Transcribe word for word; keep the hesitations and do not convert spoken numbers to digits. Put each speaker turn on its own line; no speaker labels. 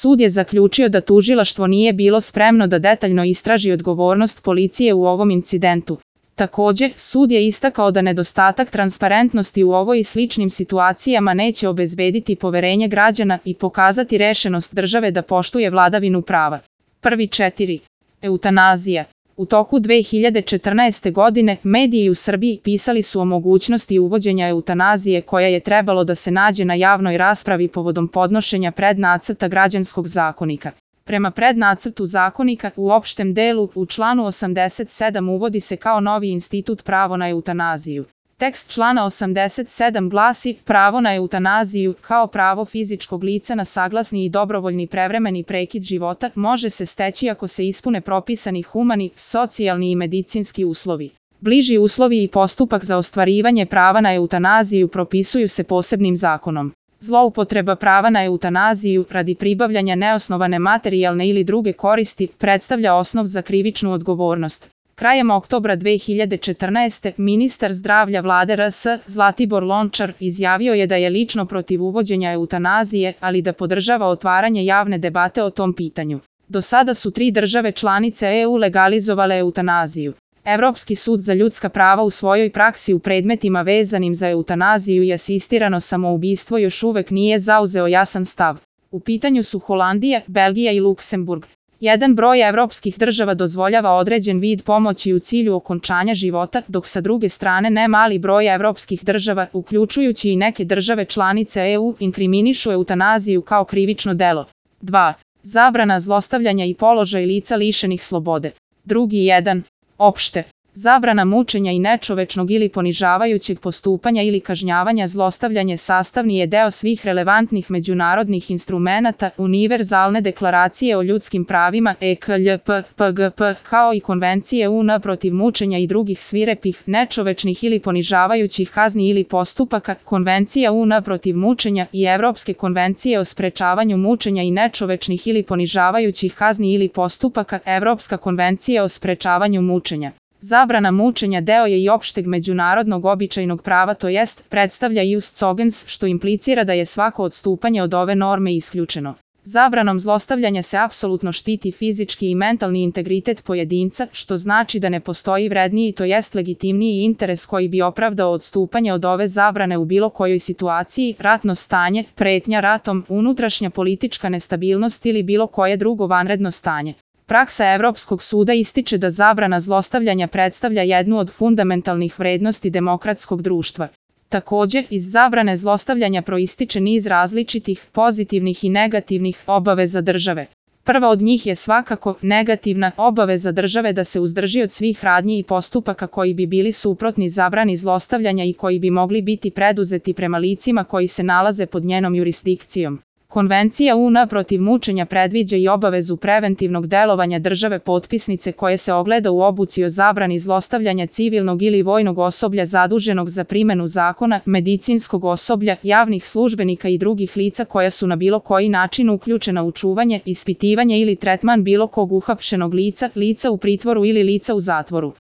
Sud je zaključio da tužilaštvo nije bilo spremno da detaljno istraži odgovornost policije u ovom incidentu. Takođe, sud je istakao da nedostatak transparentnosti u ovoj i sličnim situacijama neće obezbediti poverenje građana i pokazati rešenost države da poštuje vladavinu prava. Prvi četiri. Eutanazija. U toku dve hiljade četrnaeste. godine mediji u Srbiji pisali su o mogućnosti uvođenja eutanazije koja je trebalo da se nađe na javnoj raspravi povodom podnošenja prednacrta građanskog zakonika. Prema prednacrtu zakonika, u opštem delu, u članu osamdeset sedam uvodi se kao novi institut pravo na eutanaziju. Tekst člana osamdeset sedam glasi: pravo na eutanaziju, kao pravo fizičkog lica na saglasni i dobrovoljni prevremeni prekid života, može se steći ako se ispune propisani humani, socijalni i medicinski uslovi. Bliži uslovi i postupak za ostvarivanje prava na eutanaziju propisuju se posebnim zakonom. Zloupotreba prava na eutanaziju radi pribavljanja neosnovane materijalne ili druge koristi predstavlja osnov za krivičnu odgovornost. Krajem oktobra dve hiljade četrnaeste. ministar zdravlja vlade R S, Zlatibor Lončar, izjavio je da je lično protiv uvođenja eutanazije, ali da podržava otvaranje javne debate o tom pitanju. Do sada su tri države članice E U legalizovale eutanaziju. Evropski sud za ljudska prava u svojoj praksi u predmetima vezanim za eutanaziju i asistirano samoubistvo još uvek nije zauzeo jasan stav. U pitanju su Holandija, Belgija i Luksemburg. Jedan broj evropskih država dozvoljava određen vid pomoći u cilju okončanja života, dok sa druge strane ne mali broj evropskih država, uključujući i neke države članice E U, inkriminišu eutanaziju kao krivično delo. dva. Zabrana zlostavljanja i položaj lica lišenih slobode. Drugi jedan. Opšte. Zabrana mučenja i nečovečnog ili ponižavajućeg postupanja ili kažnjavanja. Zlostavljanje sastavni je deo svih relevantnih međunarodnih instrumenata, Univerzalne deklaracije o ljudskim pravima E K L P P G P, kao i Konvencije U N protiv mučenja i drugih svirepih, nečovečnih ili ponižavajućih kazni ili postupaka, Konvencija U N protiv mučenja i Evropske konvencije o sprečavanju mučenja i nečovečnih ili ponižavajućih kazni ili postupaka, Evropska konvencija o sprečavanju mučenja. Zabrana mučenja deo je i opšteg međunarodnog običajnog prava, to jest predstavlja ius cogens, što implicira da je svako odstupanje od ove norme isključeno. Zabranom zlostavljanja se apsolutno štiti fizički i mentalni integritet pojedinca, što znači da ne postoji vredniji, to jest legitimniji interes koji bi opravdao odstupanje od ove zabrane u bilo kojoj situaciji, ratno stanje, pretnja ratom, unutrašnja politička nestabilnost ili bilo koje drugo vanredno stanje. Praksa Evropskog suda ističe da zabrana zlostavljanja predstavlja jednu od fundamentalnih vrednosti demokratskog društva. Takođe, iz zabrane zlostavljanja proističe niz različitih, pozitivnih i negativnih obaveza države. Prva od njih je svakako negativna obaveza države da se uzdrži od svih radnji i postupaka koji bi bili suprotni zabrani zlostavljanja i koji bi mogli biti preduzeti prema licima koji se nalaze pod njenom jurisdikcijom. Konvencija U N protiv mučenja predviđa i obavezu preventivnog delovanja države potpisnice koje se ogleda u obuci o zabrani zlostavljanja civilnog ili vojnog osoblja zaduženog za primenu zakona, medicinskog osoblja, javnih službenika i drugih lica koja su na bilo koji način uključena u čuvanje, ispitivanje ili tretman bilo kog uhapšenog lica, lica u pritvoru ili lica u zatvoru.